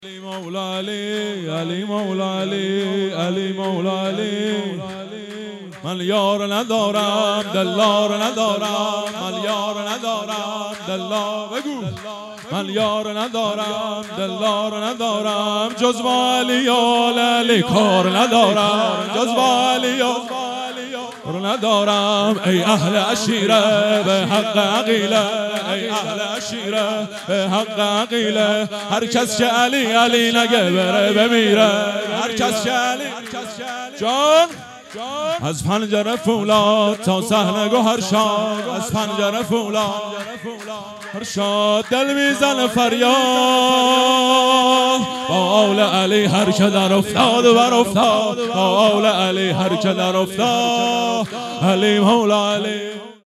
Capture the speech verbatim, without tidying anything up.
علی مولا علی علی مولا علی علی مولا علی من یار ندارم دلار ندارم من یار ندارم دلار بگو من یار ندارم دلار ندارم جز با علی آل علی کار ندارم جز با علی کار ندارم ای اهل عشیره به حق عقیله ای اهل عشیره به حق عقیله هر کس که علی علی نگه بره بمیره هر کس که علی جان از پنجره فولاد تا صحنه گوهرشاد از پنجره فولاد هرشاد دل میزن فریاد با آل علی هر که در افتاد و بر افتاد با آل علی هر که در افتاد علی مولا علی